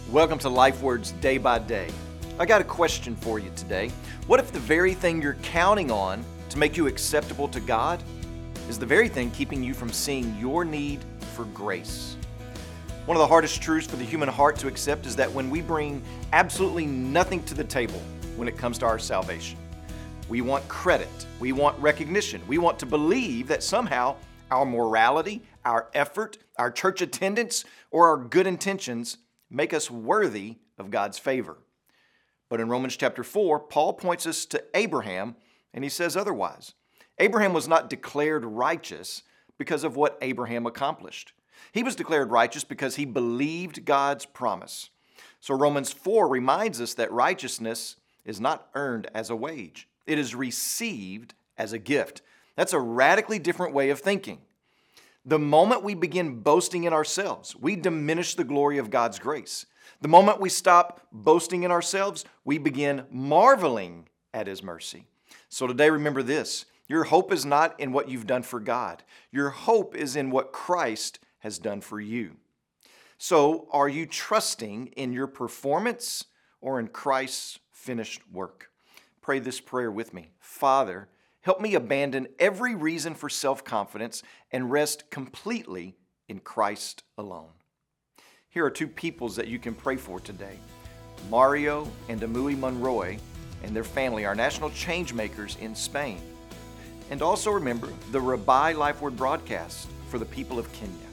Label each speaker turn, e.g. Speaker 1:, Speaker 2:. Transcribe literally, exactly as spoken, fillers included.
Speaker 1: Welcome to Life Words Day by Day. I got a question for you today. What if the very thing you're counting on to make you acceptable to God is the very thing keeping you from seeing your need for grace? One of the hardest truths for the human heart to accept is that when we bring absolutely nothing to the table when it comes to our salvation, we want credit, we want recognition, we want to believe that somehow our morality, our effort, our church attendance, or our good intentions make us worthy of God's favor. But in Romans chapter four, Paul points us to Abraham, and he says otherwise. Abraham was not declared righteous because of what Abraham accomplished. He was declared righteous because he believed God's promise. So Romans four reminds us that righteousness is not earned as a wage. It is received as a gift. That's a radically different way of thinking. The moment we begin boasting in ourselves, we diminish the glory of God's grace. The moment we stop boasting in ourselves, we begin marveling at His mercy. So today, remember this. Your hope is not in what you've done for God. Your hope is in what Christ has done for you. So, are you trusting in your performance or in Christ's finished work? Pray this prayer with me. Father, help me abandon every reason for self-confidence and rest completely in Christ alone. Here are two peoples that you can pray for today. Mario and Amui Monroy and their family are national change makers in Spain. And also remember the Rabbi Life Word broadcast for the people of Kenya.